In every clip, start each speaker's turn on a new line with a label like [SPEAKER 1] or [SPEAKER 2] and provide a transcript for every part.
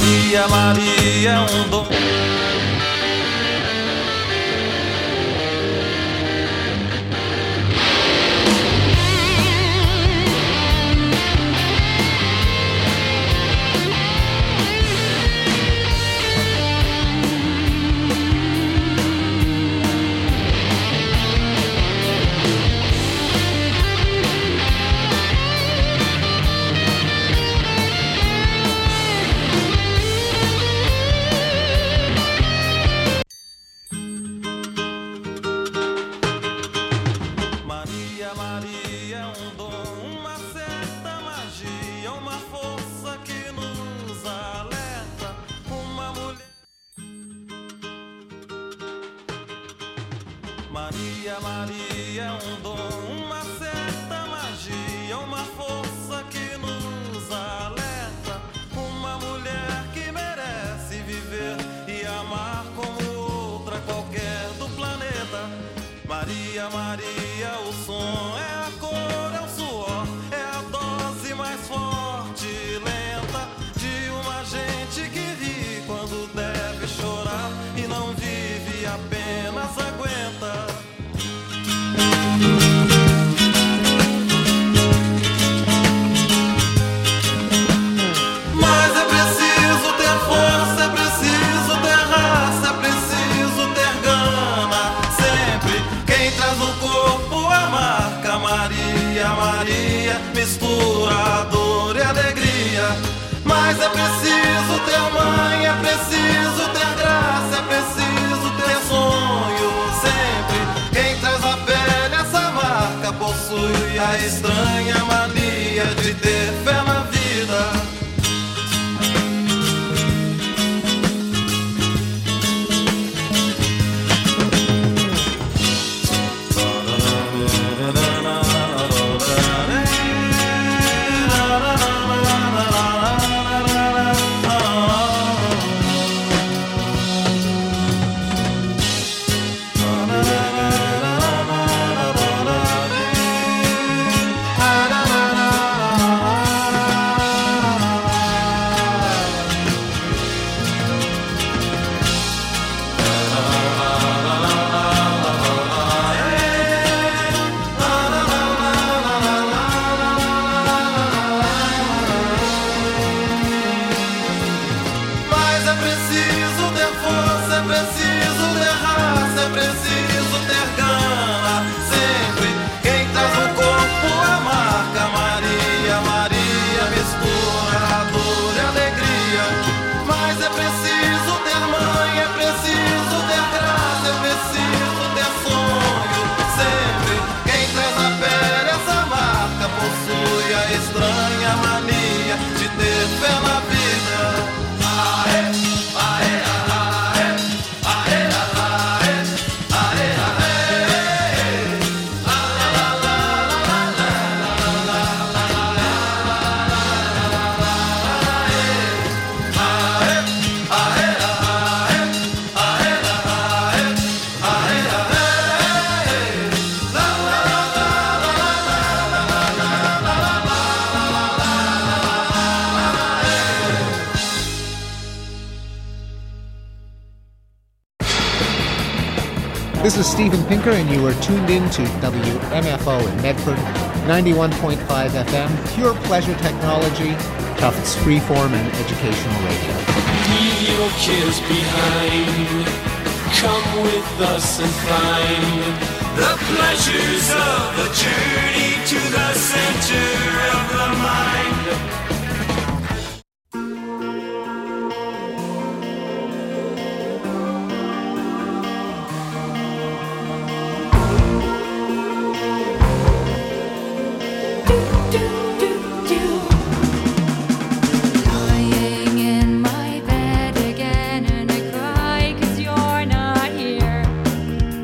[SPEAKER 1] Maria, Maria é um dom. Maria, Maria é um dom, uma certa magia, uma força que nos alerta. Uma mulher que merece viver e amar como outra qualquer do planeta. Maria, Maria, o som é a cor, é o suor, é a dose mais forte e lenta de uma gente que ri quando deve chorar e não vive, apenas aguenta. Mas é preciso ter força, é preciso ter raça, é preciso ter gana. Sempre quem traz no corpo a marca Maria, Maria, mistura a dor e a alegria. Mas é preciso ter mãe, é preciso ter graça, é preciso ter sonho. Sempre quem traz a pele essa marca possui a estranha mania de ter fé na vida. Estranha mania de ter fé na vida. Aê, aê, aê, aê, aê, aê, aê, la la la la la la
[SPEAKER 2] This is Steven Pinker, and you are tuned in to WMFO in Medford, 91.5 FM, pure pleasure technology, Tufts freeform and educational radio.
[SPEAKER 3] Leave your cares behind, come with us and find the pleasures of the journey to the center of the mind.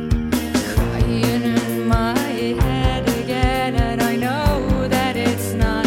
[SPEAKER 4] Crying in my head again, and I know that it's not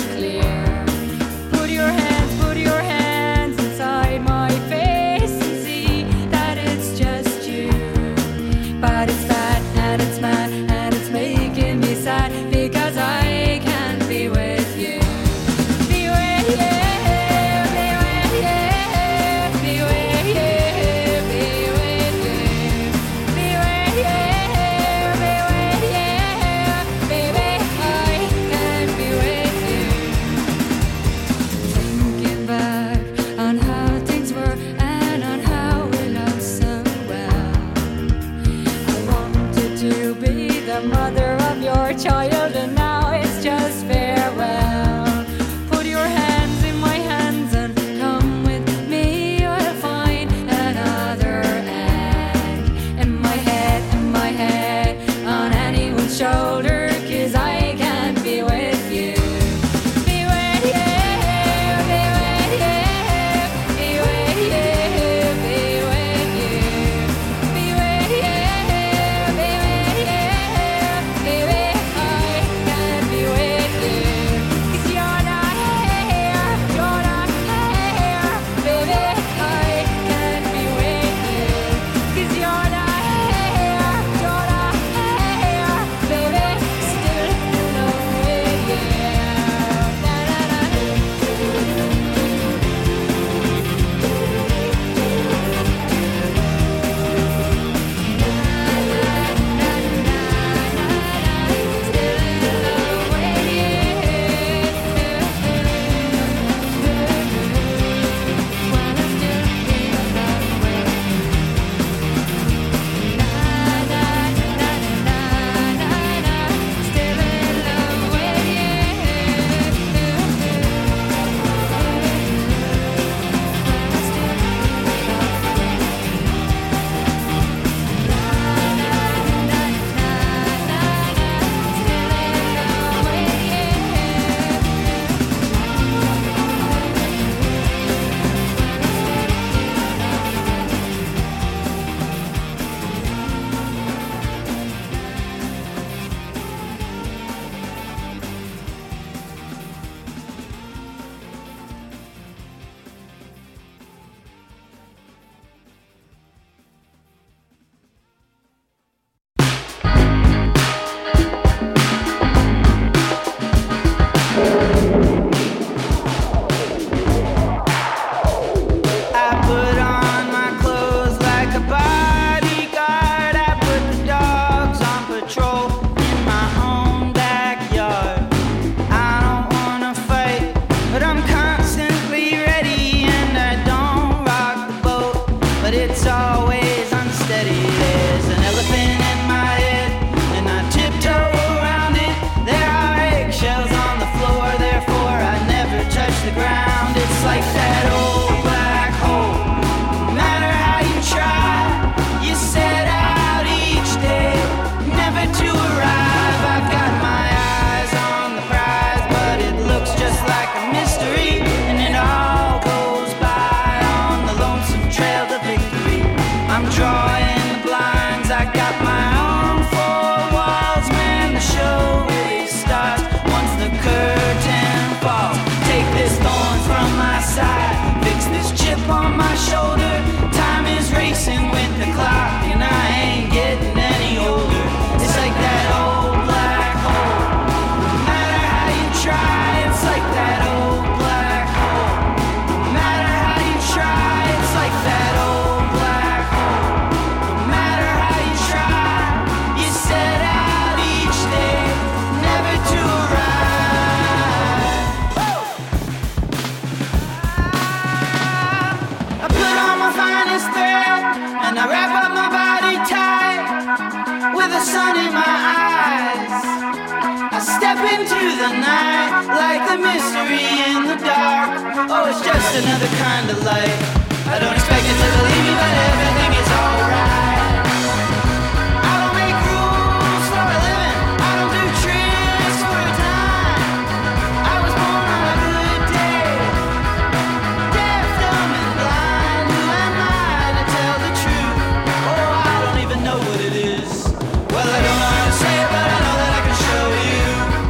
[SPEAKER 4] the night, like the mystery in the dark. Oh, it's just another kind of light. I don't expect you to believe me, but everything is alright. I don't make rules for a living. I don't do tricks for a time. I was born on a good day, deaf, dumb, and blind. Who am I to tell the truth? Oh, I don't even know what it is. Well, I don't know how to say it, but I know that I can show you.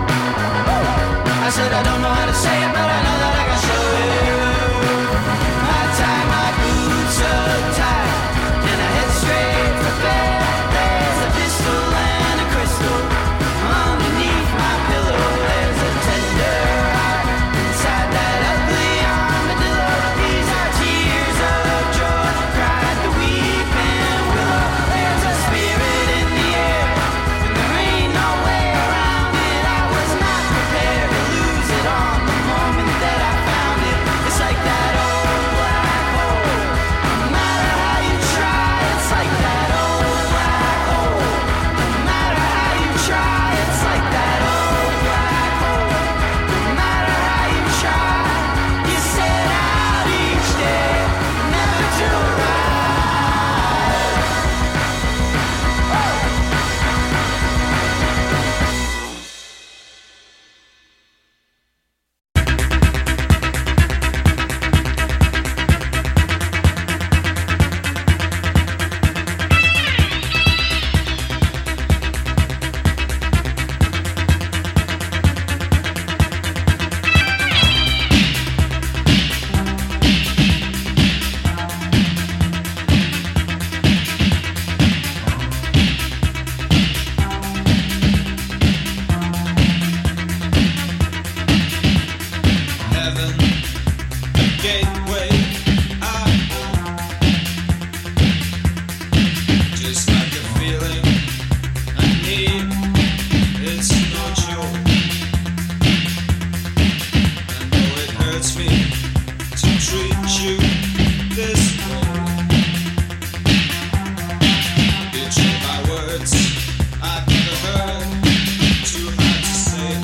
[SPEAKER 4] I said I don't know how to say it, but I know that I can show you. I tie my boots up tight and I head straight for bed. There's a pistol and a crystal underneath my pillow. There's a tender heart inside that ugly armadillo. These are tears of joy, cried the weeping willow. There's a spirit in the air and there ain't no way around it. I was not prepared to lose it on the moment that I found it. It's like that old black hole. No matter how you try, it's like that old black hole. No matter how you try, it's like that old black hole. No matter how you try, you set out each day, never to arrive.
[SPEAKER 3] Heaven, a gateway I want. Just like a feeling I need, it's not yours. I know it hurts me to treat you this way. Between my words I've never heard, too hard to say.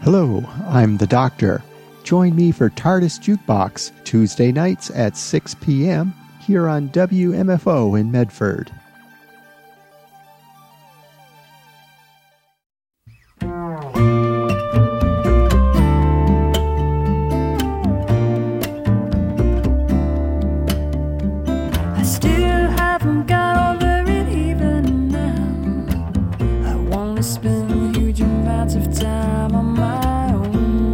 [SPEAKER 5] Hello, I'm the Doctor. Join me for TARDIS Jukebox, Tuesday nights at 6 p.m. here on WMFO in Medford.
[SPEAKER 6] I still haven't got over it even now. I want to spend huge amounts of time on my own.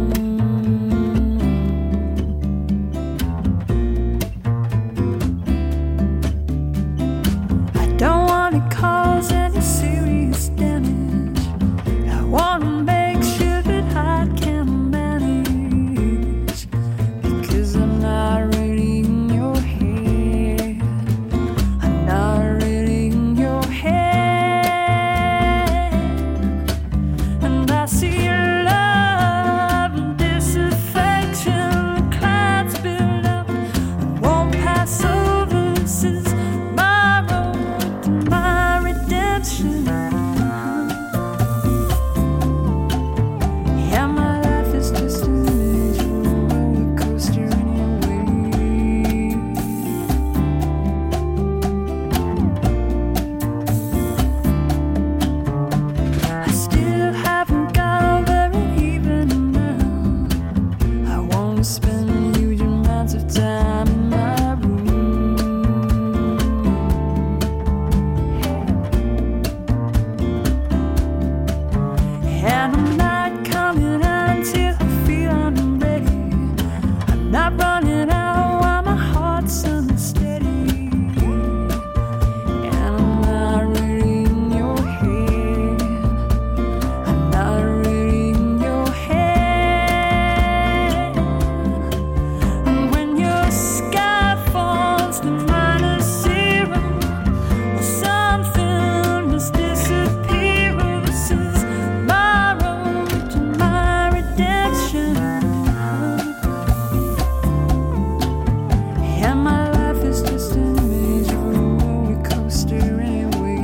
[SPEAKER 6] I don't want to cause any serious damage. I want to make sure that I can manage, because I'm not really in your head. I'm not really in your head. And I see love and disaffection, clouds build up and won't pass over. This is my road to my redemption. Yeah, my life is just an image of a roller coaster anyway. I still haven't got over it even now. I want to spend huge amounts of time in my room. And I'm not coming out until I feel I'm ready. I'm not running out while my heart's unsteady. And I'm not really in your head. I'm not really in your head. And when your sky falls to -0, or something must disappear, this is my road to my redemption. And my life is just an image of a roller coaster anyway.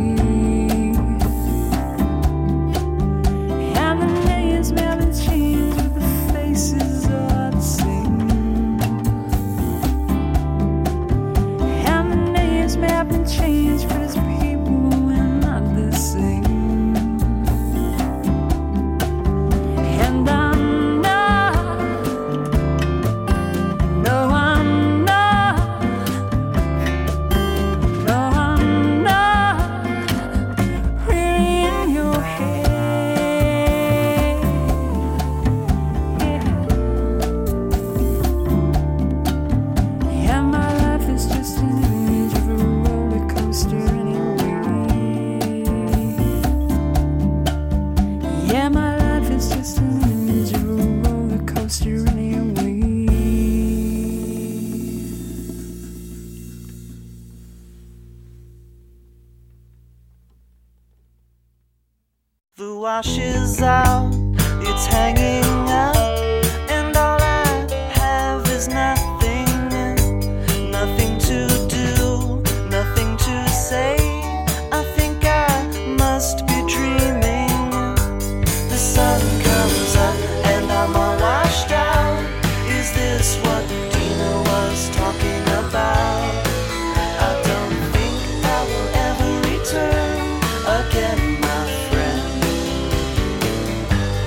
[SPEAKER 6] And the names haven't changed, but the faces are the same. And the names haven't changed, but as people we're not the same. And I'm not, no I'm not, no I'm not really in your head. Yeah, my life is just an image of a roller coaster anyway. Yeah, my life is just an image of a roller coaster anyway.
[SPEAKER 4] The wash is out, it's hanging out, and all I have is nothing, nothing to do, nothing to say. I think I must be dreaming. The sun comes up and I'm all washed out. Is this what Dina was talking about? I don't think I will ever return again, my friend.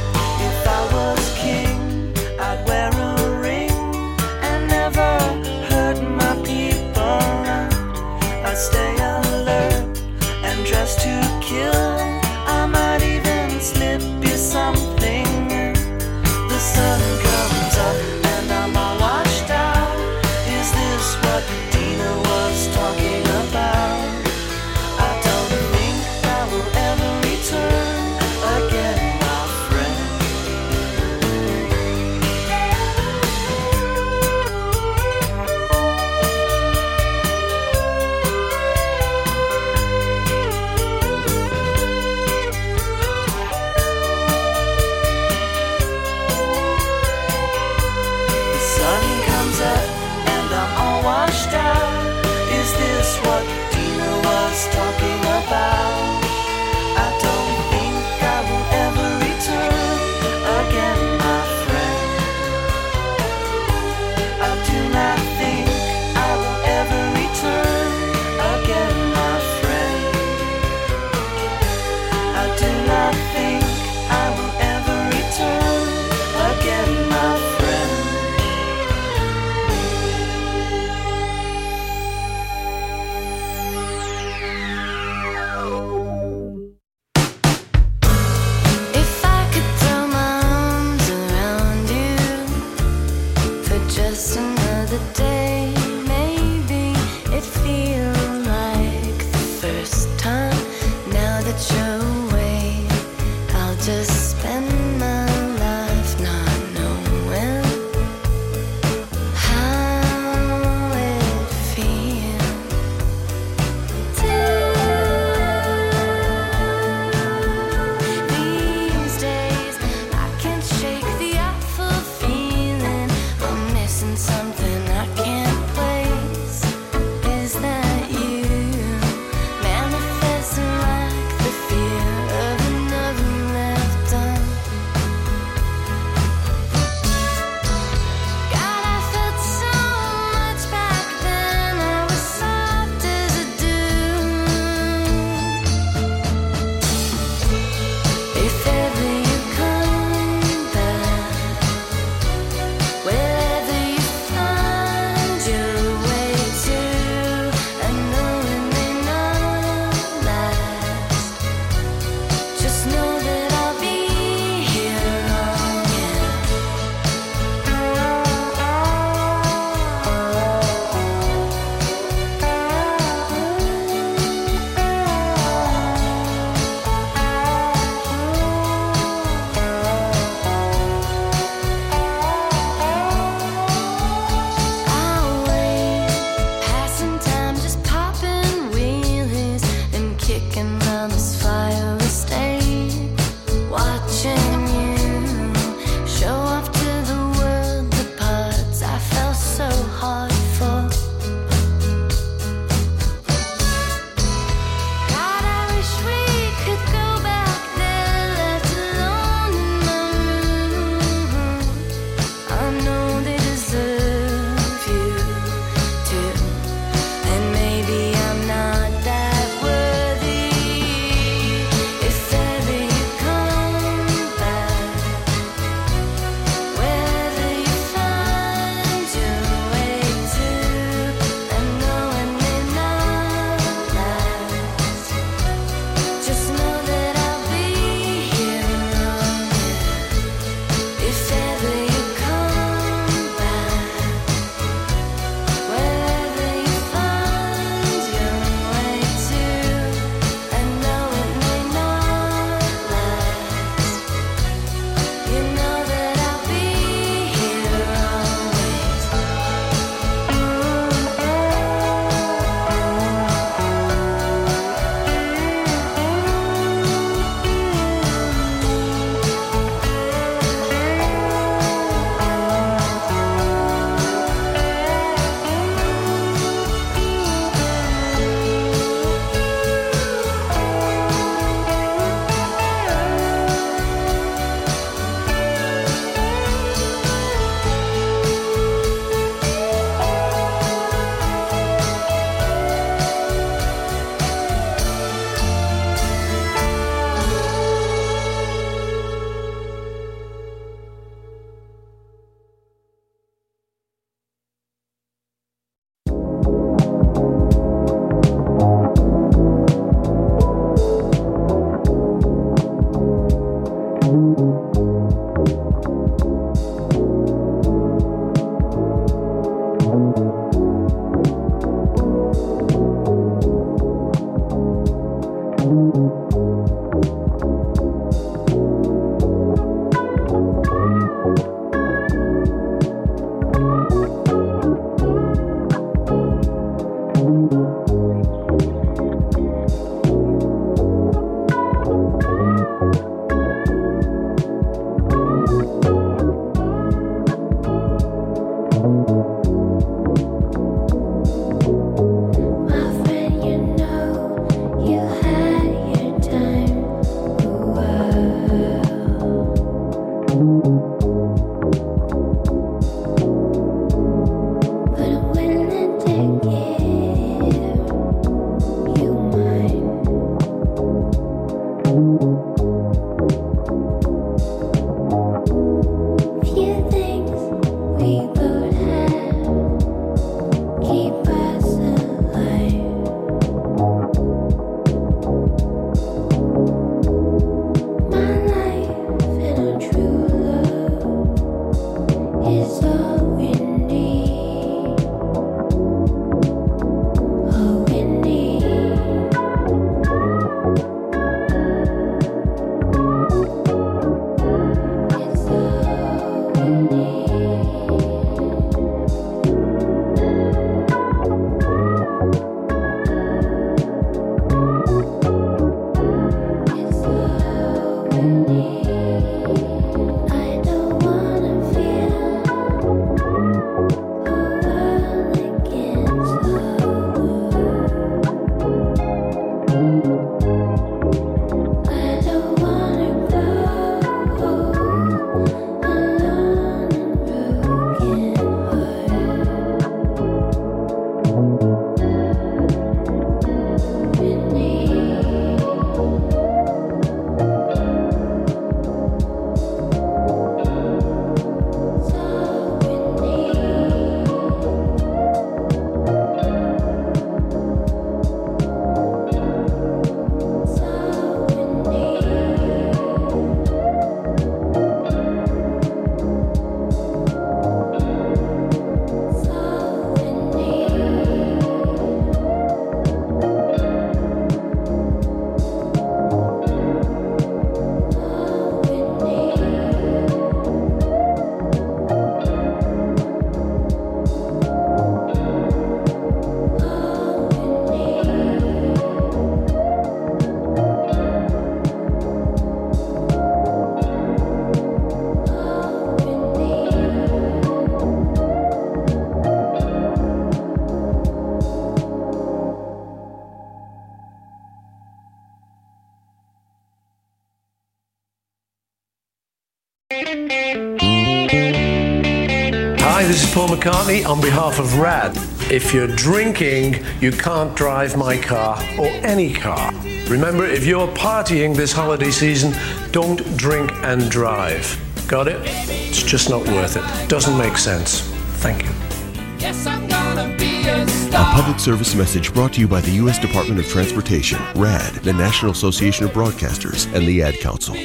[SPEAKER 7] Hi, this is Paul McCartney on behalf of RAD. If you're drinking, you can't drive my car or any car. Remember, if you're partying this holiday season, don't drink and drive. Got it? It's just not worth it. Doesn't make sense. Thank you.
[SPEAKER 3] Yes, I'm gonna be a
[SPEAKER 8] A
[SPEAKER 3] star.
[SPEAKER 8] public service message brought to you by the U.S. Department of Transportation, RAD, the National Association of Broadcasters, and the Ad Council.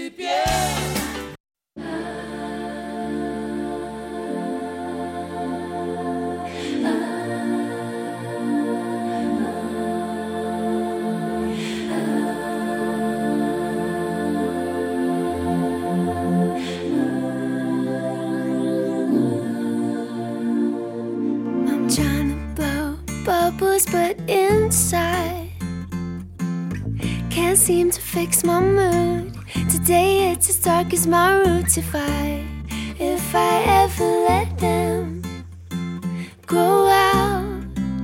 [SPEAKER 9] I'm trying to blow bubbles, but inside can't seem to fix my mood. Today it's as dark as my roots. If I ever let them grow out.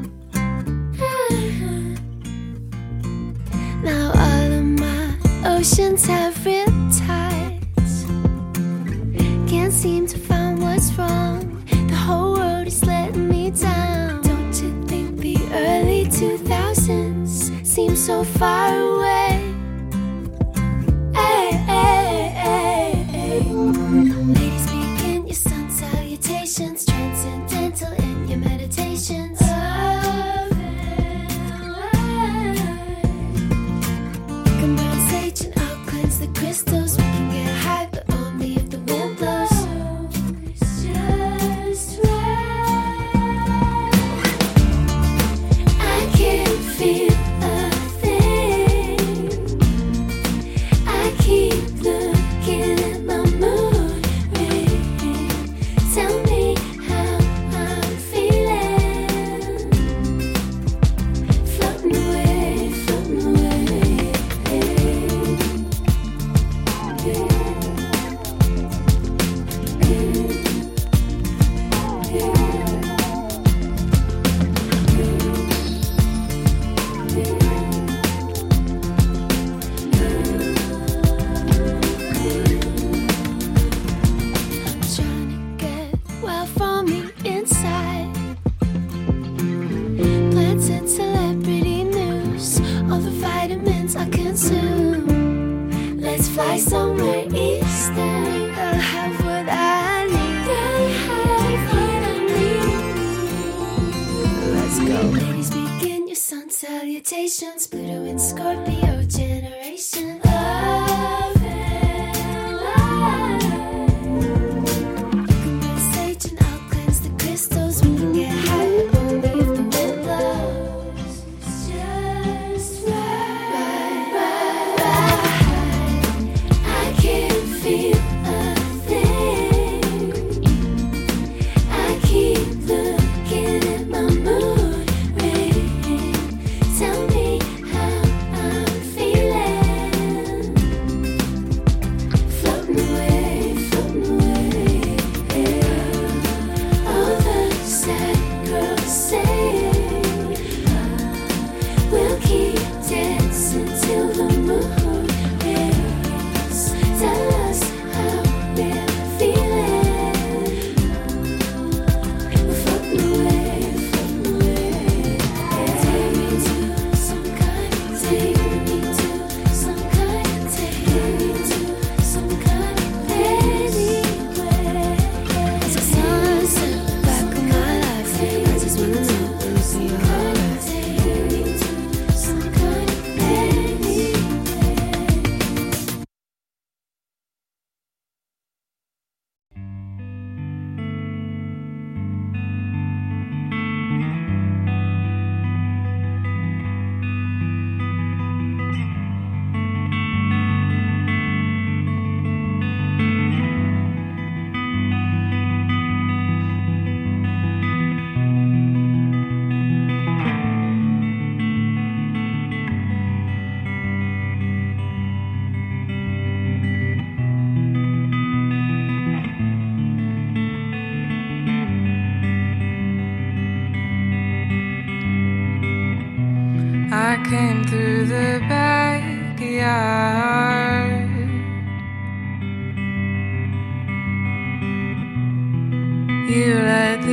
[SPEAKER 9] Now all of my oceans have riptides. Can't seem to find what's wrong. The whole world is letting me down. Don't you think the early 2000s seem so far away? Hey, hey, hey, hey. Ladies, begin your sun salutations, transcendental in your meditations. We can burn sage and I'll cleanse the crystals. We can get high, but only if the wind blows. It's just right. I can't feel a thing. I keep looking at my mood ring. Tell me how I'm feeling. Floating away, floating away. Trying to get well from the inside. Planted celebrity news, all the vitamins I consume. Let's fly somewhere eastern. I'll have what I need. Let's go. Ladies, begin your sun salutations. Pluto and Scorpio generation. Love and light. You can burn sage and I'll cleanse the crystals. We can get high, but only if the wind blows. It's just right, right, right. I can't feel a thing. I keep looking at my mood ring. Tell me how I'm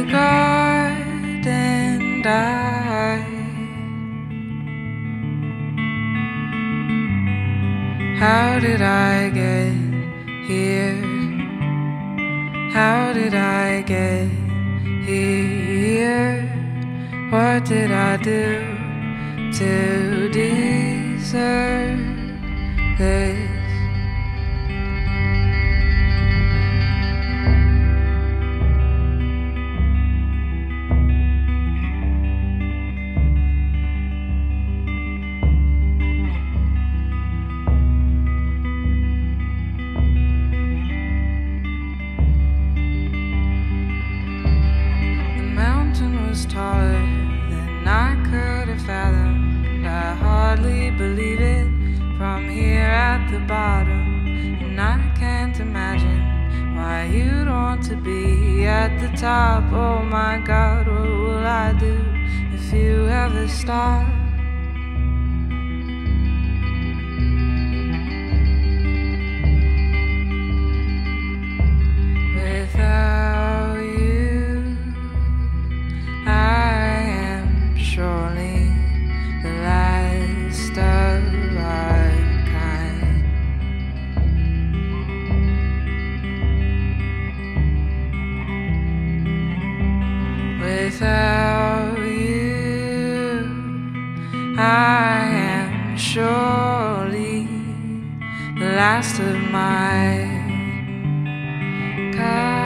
[SPEAKER 6] the garden died. How did I get here? How did I get here? What did I do to deserve this? Taller than I could have fathomed. I hardly believe it from here at the bottom, and I can't imagine why you'd want to be at the top. Oh my God, what will I do if you ever stop? Without you, I am surely the last of our kind. Without you, I am surely the last of my kind.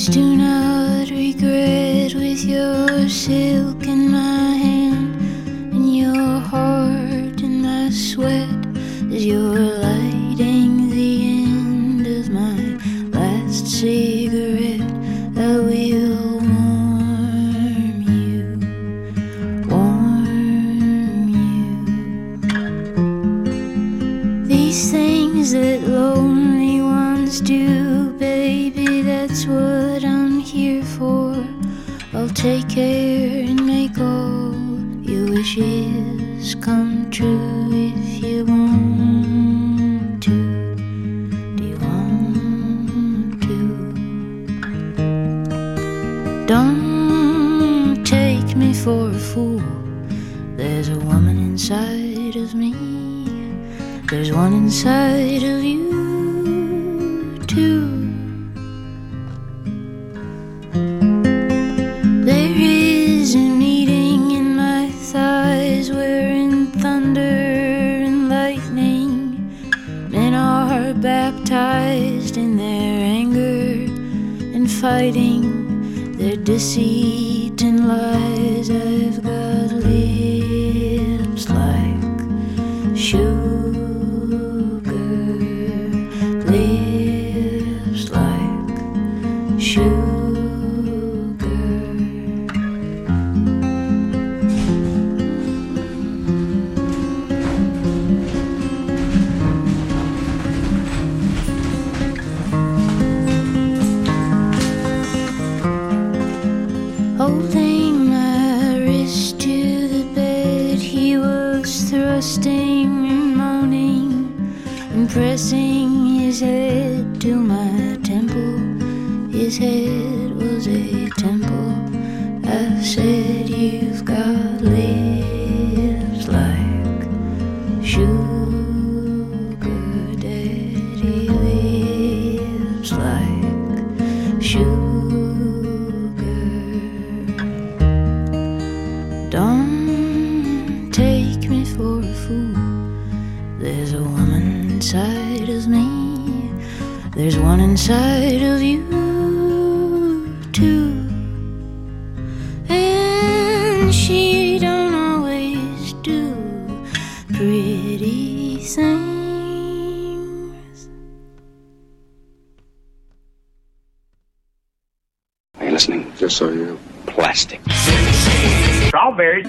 [SPEAKER 10] Please do not regret with your silk in my hand and your heart in my sweat as you're lighting the end of my last cigarette. I will warm you, warm you. These things that lonely ones do, baby, that's what I'm here for. I'll take care and make all your wishes come true if you want to. Do you want to? Don't take me for a fool. There's a woman inside of me. There's one inside of you too. There is a meeting in my thighs wherein thunder and lightning, men are baptized in their anger and fighting their deceit and lies. I've got lips like sugar, lips like sugar. Holding my wrist to the bed, he was thrusting and moaning and pressing his head to my temple. His head was a temple. I said, you've got lips like sugar, daddy, lips like sugar. Don't take me for a fool. There's a woman inside of me. There's one inside of you too. And she don't always do pretty things.
[SPEAKER 11] Are you listening? Just so you know. Plastic.
[SPEAKER 12] Strawberries.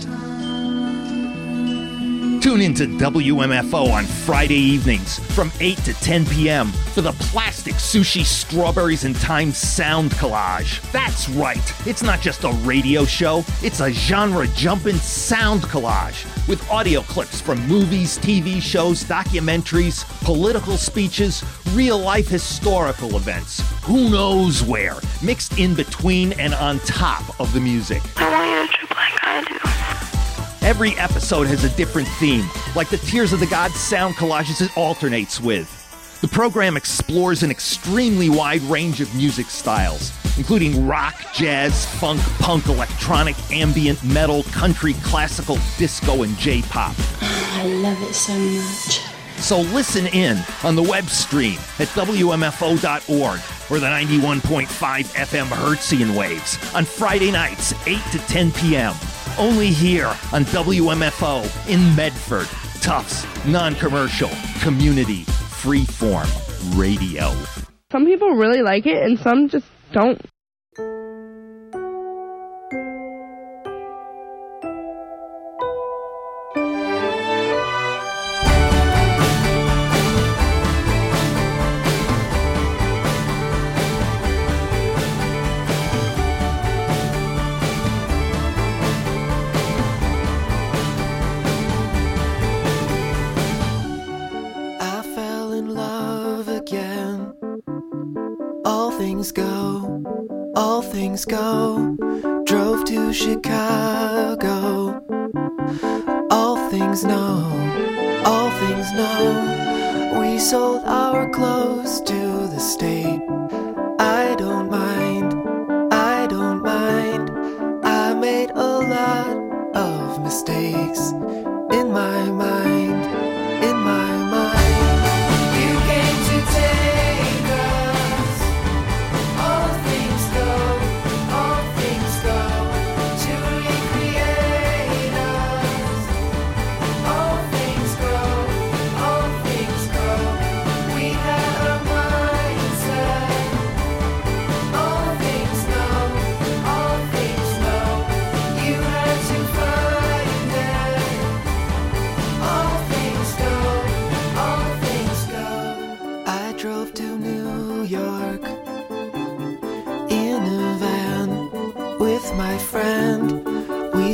[SPEAKER 13] Tune into WMFO on Friday evenings from 8 to 10 p.m. for the Plastic Sushi Strawberries and Time Sound Collage. That's right, it's not just a radio show, it's a genre-jumping sound collage with audio clips from movies, TV shows, documentaries, political speeches, real-life historical events, who knows where, mixed in between and on top of the music.
[SPEAKER 14] I want you to trip like I do.
[SPEAKER 13] Every episode has a different theme, like the Tears of the Gods sound collages it alternates with. The program explores an extremely wide range of music styles, including rock, jazz, funk, punk, electronic, ambient, metal, country, classical, disco, and J-pop.
[SPEAKER 14] I love it so much.
[SPEAKER 13] So listen in on the web stream at WMFO.org or the 91.5 FM Hertzian waves on Friday nights, 8 to 10 p.m. Only here on WMFO in Medford. Tufts, non-commercial, community, freeform radio.
[SPEAKER 15] Some people really like it and some just don't.
[SPEAKER 16] All things go. Drove to Chicago. All things know. We sold our clothes to the state. I don't mind. I made a lot of mistakes in my mind. You came to take us. All things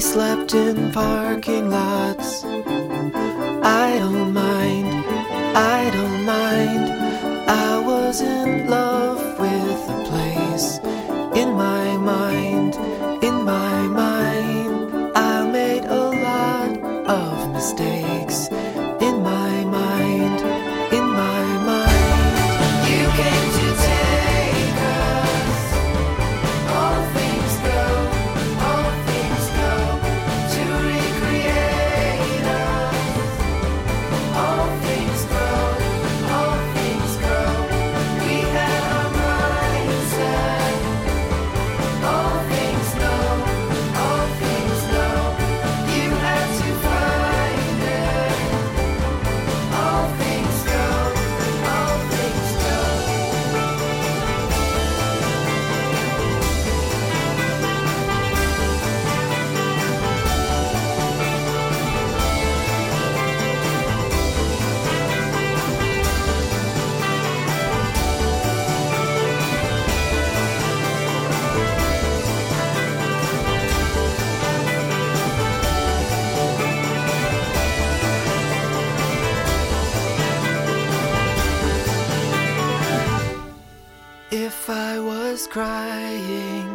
[SPEAKER 16] slept in parking lots. I don't mind, I don't mind. I was in love with the place. In my mind, in my mind, I made a lot of mistakes. In my mind, in my mind, you came to take us. All things go, all things go, to recreate us. All things go, all things go. We had our minds set. All things go, all things go. You had to find it. All things go, all things go. If I was crying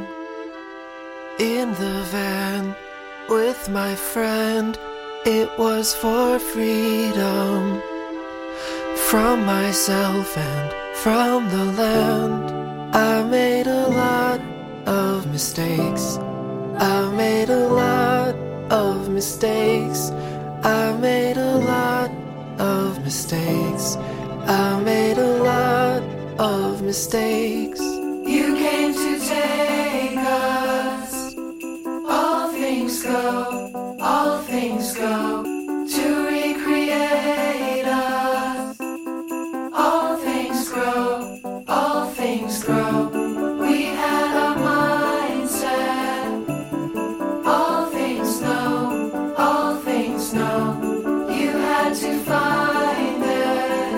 [SPEAKER 16] in the van with my friend, it was for freedom from myself and from the land. I made a lot of mistakes. I made a lot of mistakes. I made a lot of mistakes. I made a lot of mistakes. You came to take us. All things go, all things go, to recreate us. All things grow, all things grow. We had our minds set. All things know, all things know. You had to find it.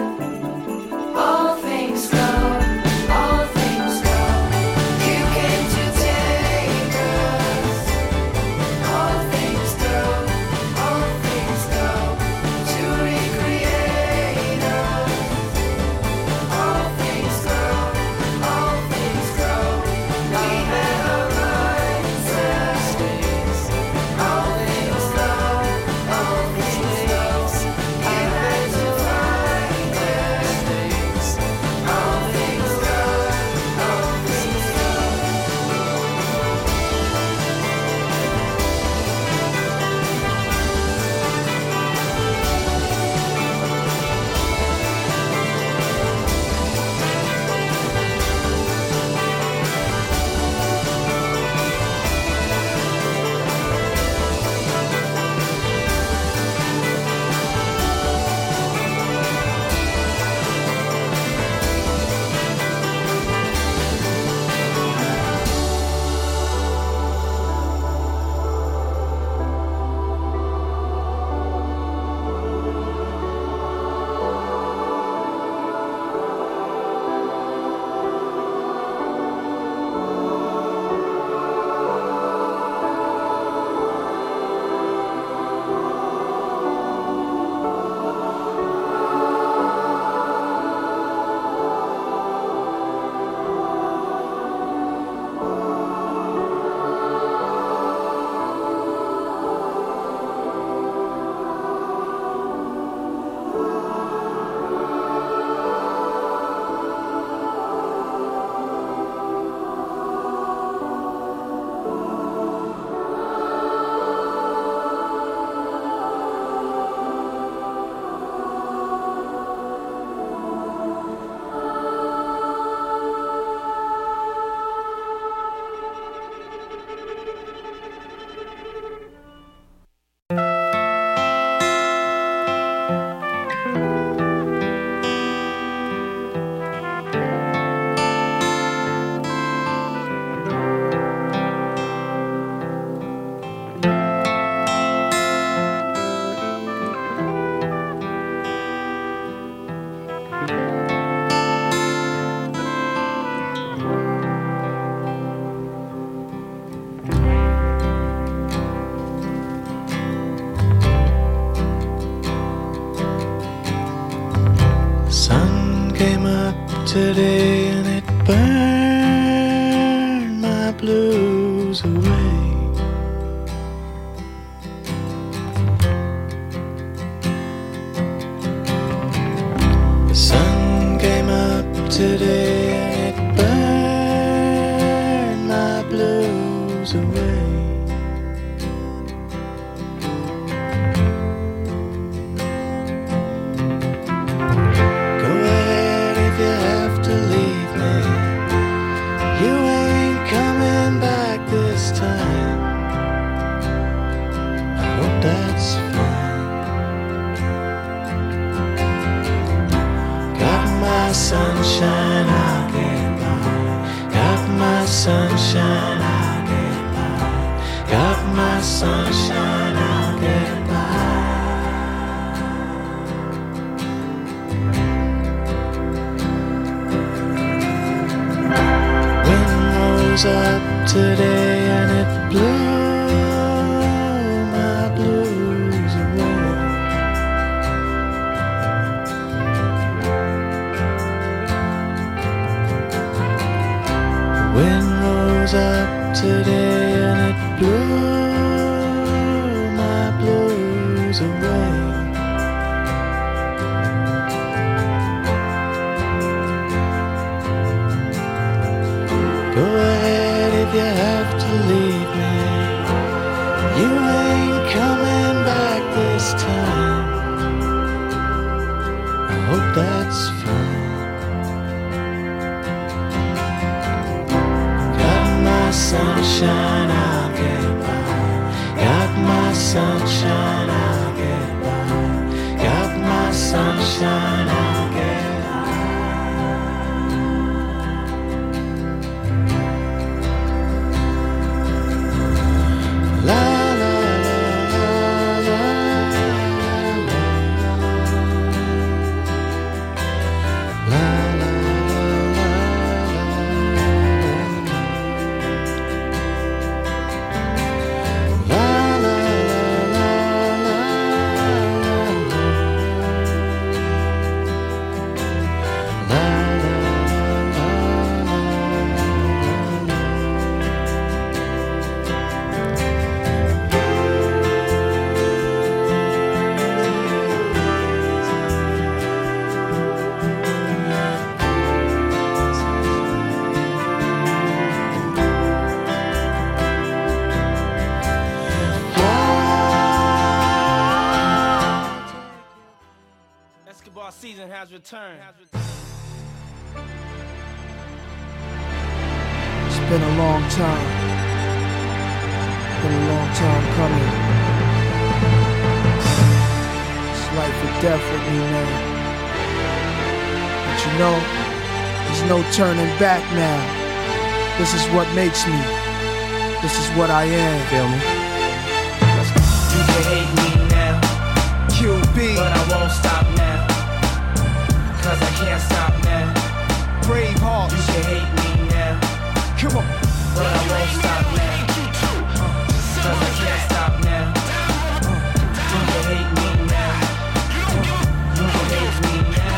[SPEAKER 16] All things go, all things go. You came to take us. All things go, all things go, to recreate us. All things go, all things grow. We had our minds set. All things go, all things go. You had to find it. All things go, all things go. came up today and it burned my blues away. The sun came up today and it burned my blues away. Sunshine, I'll get by. Got my sunshine, I'll get by. Got my sunshine, I'll get by. Wind rose up today and it blew my blues away. Wind rose up today and it blew my blues away. Go ahead if you have to leave me. You ain't coming back this time. I hope that's fine. Sunshine, I'll get by. Got my sunshine, I'll get by. Got my sunshine, I'll get by. La la la la la la.
[SPEAKER 17] Season has returned.
[SPEAKER 18] It's been a long time. Been a long time coming. It's life or death with me now. But you know, there's no turning back now. This is what makes me. This is what I am.
[SPEAKER 17] Feel me? You can hate me now,
[SPEAKER 18] QB,
[SPEAKER 17] but I won't stop now. Cause I can't stop now.
[SPEAKER 18] Brave heart.
[SPEAKER 17] You can hate me now.
[SPEAKER 18] Come on.
[SPEAKER 17] But I won't stop now. Cause I can't stop now. You can hate me now. You can hate me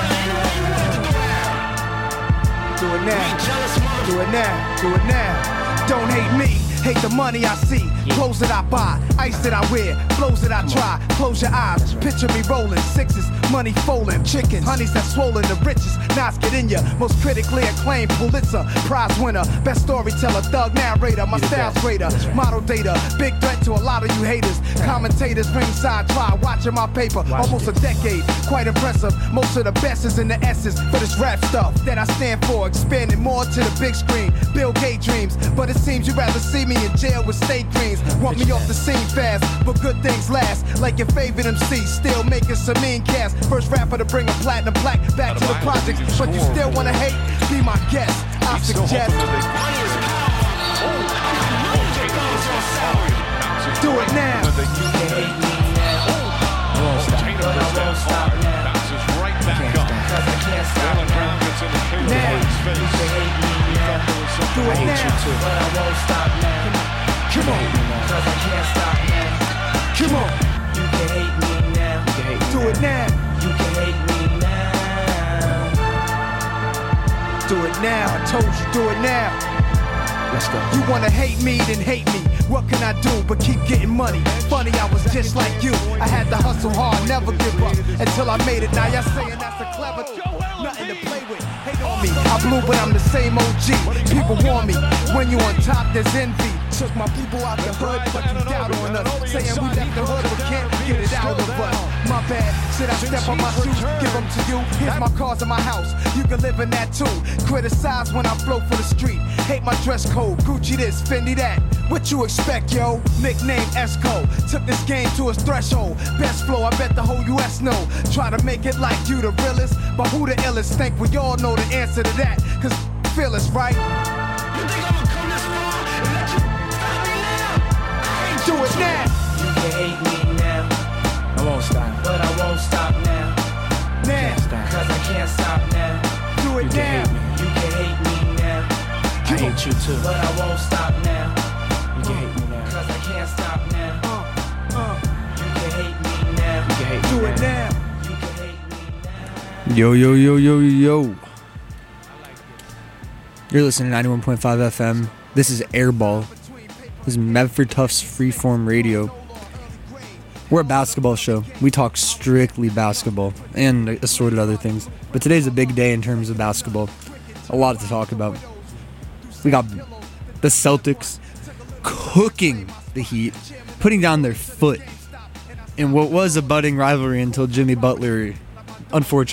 [SPEAKER 17] now.
[SPEAKER 18] Do it now. Do it now. Do it now. Don't hate me. Hate the money I see, clothes that I buy, ice that I wear, flows that I try. Close your eyes, picture me rolling, sixes, money folding, chickens, honeys that swollen, the richest, knots get in ya. Most critically acclaimed Pulitzer Prize winner, best storyteller, thug narrator, my style's greater, model data, big threat to a lot of you haters. Commentators ringside try, watching my paper, almost a decade, quite impressive. Most of the best is in the essence for this rap stuff that I stand for, expanding more to the big screen. Bill Gates dreams, but it seems you'd rather see me in jail with state dreams. Want me off the scene fast, but good things last. Like your favorite MC, still making some mean cash. First rapper to bring a platinum plaque back to the projects, but you still wanna hate? Be my guest, I suggest. Do it now.
[SPEAKER 17] You can hate me now. But I won't stop now. Cause I can't stop now.
[SPEAKER 18] Now.
[SPEAKER 17] You can hate me now.
[SPEAKER 18] Do it now.
[SPEAKER 17] But I won't stop now.
[SPEAKER 18] Come on.
[SPEAKER 17] Cause I can't stop now.
[SPEAKER 18] Come on.
[SPEAKER 17] You can hate me now.
[SPEAKER 18] Do it now.
[SPEAKER 17] You can hate me now.
[SPEAKER 18] now. I told you, do it now.
[SPEAKER 17] Let's go.
[SPEAKER 18] You wanna hate me, then hate me. What can I do but keep getting money? Funny, I was just like you. I had to hustle hard, never give up until I made it. Now y'all saying that's a clever nothing to play with. Hate on me. I blew, but I'm the same OG. People warn me. When you on top, there's envy. Took my people out the hood, but you doubt on us. Saying we left the hood, but can't get it out of us. My bad. Should I step on my shoes? Give them to you. Here's my cars in my house. You can live in that too. Criticize when I flow for the street. Hate my dress code. Gucci this, Fendi that. What you expect, yo? Nickname Esco. Took this game to its threshold. Best flow, I bet the whole US know. Try to make it like you the realest, but who the illest? Think we all know the answer to that. Cause feel us, right? You think I'ma come this far and let you stop me now? I ain't do it now.
[SPEAKER 17] You can hate me now.
[SPEAKER 18] I won't stop.
[SPEAKER 17] But I won't stop now.
[SPEAKER 18] Now.
[SPEAKER 17] Cause I can't stop now.
[SPEAKER 18] Do it now.
[SPEAKER 17] You can hate me now.
[SPEAKER 18] I hate you too.
[SPEAKER 17] But I won't stop now.
[SPEAKER 18] You can hate me now.
[SPEAKER 17] Cause I can't stop now. You can hate me now.
[SPEAKER 18] You can hate me do it now.
[SPEAKER 19] Yo, yo, yo, yo, yo. You're listening to 91.5 FM. This is Airball. This is Medford Tufts Freeform Radio. We're a basketball show. We talk strictly basketball and assorted other things. But today's a big day in terms of basketball. A lot to talk about. We got the Celtics cooking the Heat, putting down their foot in what was a budding rivalry until Jimmy Butler unfortunately